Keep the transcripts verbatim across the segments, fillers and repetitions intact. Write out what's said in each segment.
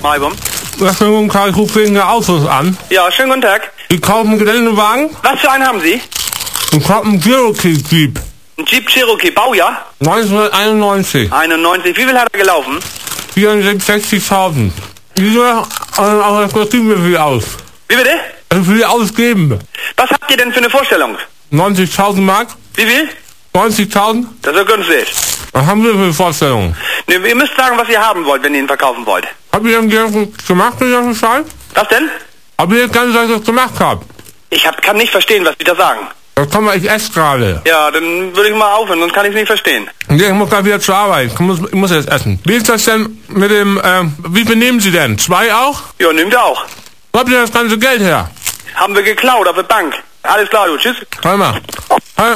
Maibum. Ja, schönen guten Tag, ich rufe wegen der Autos an. Ja, schönen guten Tag. Ich kaufe einen Geländewagen. Was für einen haben Sie? Ich habe einen Cherokee Jeep. Ein Jeep Cherokee, Baujahr? neunzehnhunderteinundneunzig. einundneunzig. Wie viel hat er gelaufen? vierundsechzigtausend. Wieso? Aber das geben wir viel aus. Wie bitte? Das will ich ausgeben. Was habt ihr denn für eine Vorstellung? neunzigtausend Mark? Wie viel? neunzigtausend? Das ist ja günstig. Was haben wir für eine Vorstellung? Ne, ihr müsst sagen, was ihr haben wollt, wenn ihr ihn verkaufen wollt. Habt ihr denn den gemacht, den ganzen Scheiß? Was denn? Habt ihr das Ganze, dass ich das gemacht habe? Ich hab, kann nicht verstehen, was die da sagen. Das kann man, ich esse gerade. Ja, dann würde ich mal aufhören, sonst kann ich es nicht verstehen. Nee, ich muss gleich wieder zur Arbeit. Ich muss, ich muss jetzt essen. Wie ist das denn mit dem, ähm, wie viel nehmen Sie denn? Zwei auch? Ja, nehmt ihr auch. Wo habt ihr das ganze Geld her? Haben wir geklaut auf der Bank. Alles klar, du. Tschüss. Warte mal. Hi.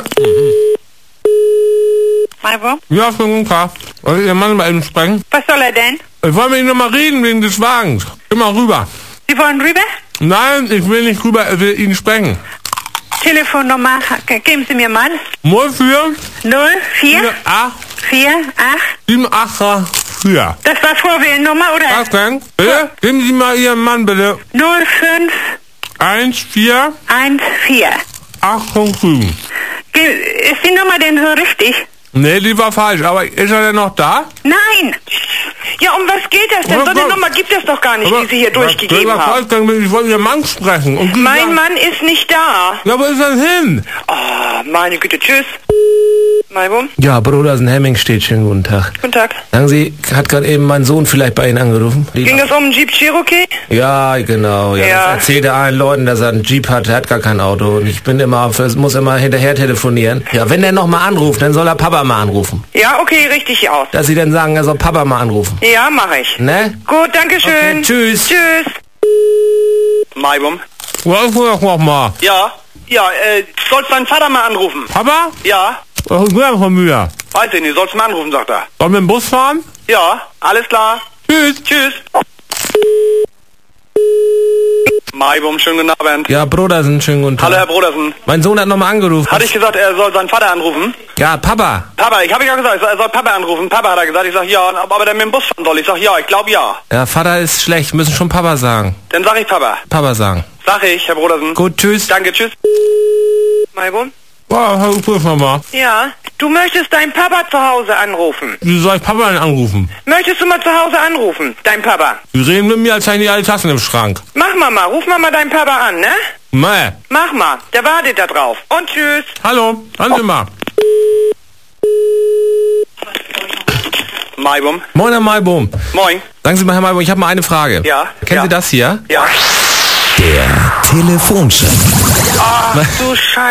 Maibum? Ja, schönen guten Tag. Soll ich Ihren Mann mal eben sprechen? Was soll er denn? Ich wollte mit Ihnen noch mal reden wegen des Wagens. Immer rüber. Sie wollen rüber? Nein, ich will nicht rüber, ich will Ihnen sprechen. Telefonnummer, ge- geben Sie mir mal. null vier null vier vier acht vier acht. sieben acht vier. Das war Vorwählnummer, oder? Was denn? Bitte? Geben Sie mal Ihren Mann bitte. null fünf eins vier eins vier. acht fünf sieben. Ge- Ist die Nummer denn so richtig? Nee, die war falsch, aber ist er denn noch da? Nein! Ja, um was geht das denn? So eine Nummer gibt es doch gar nicht, die Sie hier durchgegeben haben. Ich wollte Ihren Mann sprechen. Und Mein sagen, Mann ist nicht da. ja, wo ist er denn hin? Oh, meine Güte, tschüss. Maibum? Ja, Brodersen Hemming steht. Schönen guten Tag. Guten Tag. Sagen Sie, hat gerade eben mein Sohn vielleicht bei Ihnen angerufen? Die Ging es um einen Jeep Cherokee? ja, genau. Ja, Ja. Das erzählt er allen Leuten, dass er einen Jeep hat. Er hat gar kein Auto. Und ich bin immer, muss immer hinterher telefonieren. Ja, wenn der noch mal anruft, dann soll er Papa mal anrufen. Ja, okay, richtig aus. Dass Sie dann sagen, er soll Papa mal anrufen. Ja, mache ich. Ne? Gut, danke schön. Okay, tschüss. Tschüss. Maibum. Was ist noch mal? Ja. Ja, äh, sollst deinen Vater mal anrufen? Papa? Ja. Was ist denn von mir? Weiß ich nicht, sollst du mal anrufen, sagt er. Sollen wir mit dem Bus fahren? Ja, alles klar. Tschüss. Tschüss. Maibum, schönen guten Abend. Ja, Brodersen, schönen guten Tag. Hallo, Herr Brodersen. Mein Sohn hat noch mal angerufen. Hatte ich gesagt, er soll seinen Vater anrufen? Ja, Papa. Papa, ich habe ja gesagt, er soll Papa anrufen. Papa hat er gesagt. Ich sag ja, aber der mit dem Bus fahren soll. Ich sag ja, ich glaube ja. Ja, Vater ist schlecht. Müssen schon Papa sagen. Dann sag ich Papa. Papa sagen. Sag ich, Herr Brodersen. Gut, tschüss. Danke, tschüss. Maibum? Ja, prüf mal. Ja. Du möchtest deinen Papa zu Hause anrufen. Wie soll ich Papa denn anrufen? Möchtest du mal zu Hause anrufen, dein Papa? Sie reden mit mir, als hätten die alle Tassen im Schrank. Mach mal mal, ruf mal mal deinen Papa an, ne? Mäh. Mach mal, der wartet da drauf. Und tschüss. Hallo, hören Sie mal. Maibum. Moin, Herr Maibum. Moin. Sagen Sie mal, Herr Maibum, ich habe mal eine Frage. Ja. Kennen ja. Sie das hier? Ja. Der Telefoncheck. Ach du Scheiße.